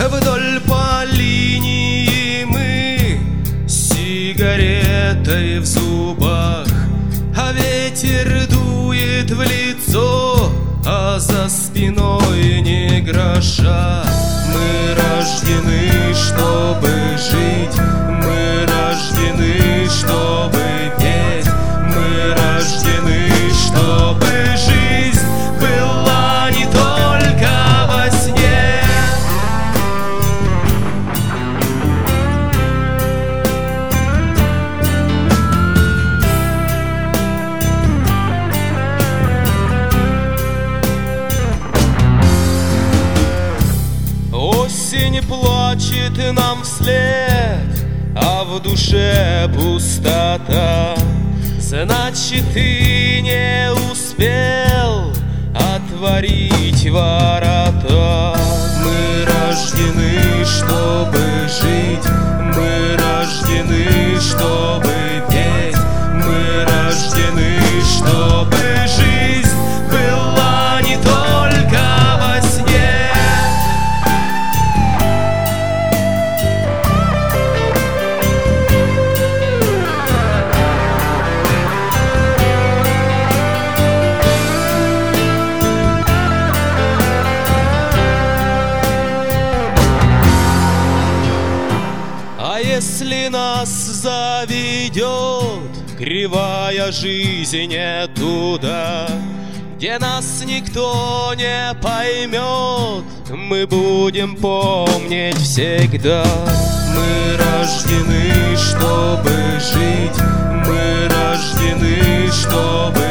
Вдоль по линии мы с сигаретой в зубах, а ветер дует в лицо, а за спиной ни гроша. Мы рождены, чтобы жить, мы рождены, чтобы петь, мы рождены, чтобы жизнь была не только во сне. Осень плачет нам вслед, а в душе пустота. Значит, ты не успел отворить ворота. Мы рождены, чтобы жить, мы рождены, чтобы петь, мы рождены, чтобы жизнь была не только во сне. А если нас заведет кривая жизнь туда, где нас никто не поймет, мы будем помнить всегда. Мы рождены, чтобы жить, мы рождены, чтобы